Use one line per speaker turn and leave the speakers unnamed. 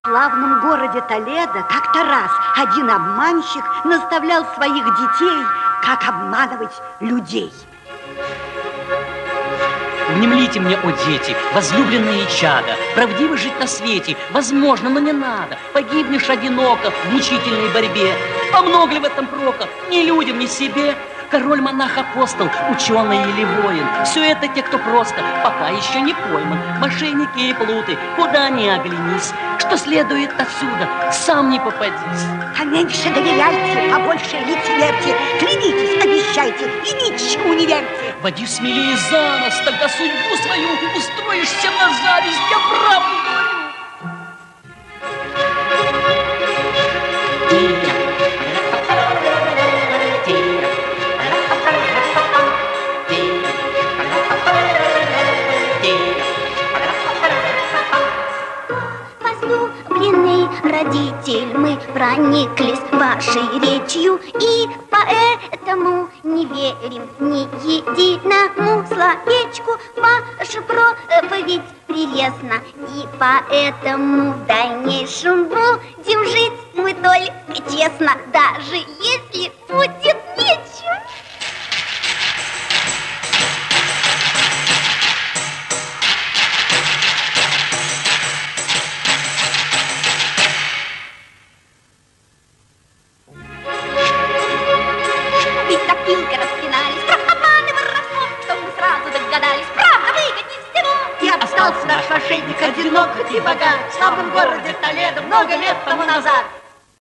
В славном городе Толедо как-то раз один обманщик наставлял своих детей, как обманывать людей.
Внемлите мне, о дети, возлюбленные чада, правдиво жить на свете возможно, но не надо. Погибнешь одиноко в мучительной борьбе. А много ли в этом прока? Ни людям, ни себе. Король, монах, апостол, ученый или воин. Все это те, кто просто пока еще не пойман. Мошенники и плуты, куда ни оглянись. Что следует отсюда, сам не попадись.
Поменьше доверяйте, побольше лицемерьте. Клянитесь, обещайте и ничему не верьте.
Води смелее за нос, тогда судьбу свою устроишь всем на зависть. Я правду говорю.
Родитель, мы прониклись вашей речью и поэтому не верим ни единому словечку. Ваша проповедь прелестна, и поэтому в дальнейшем будем жить мы только честно, даже если будет нечем.
Наш мошенник одинок и богат в славном городе Толедо много лет тому назад.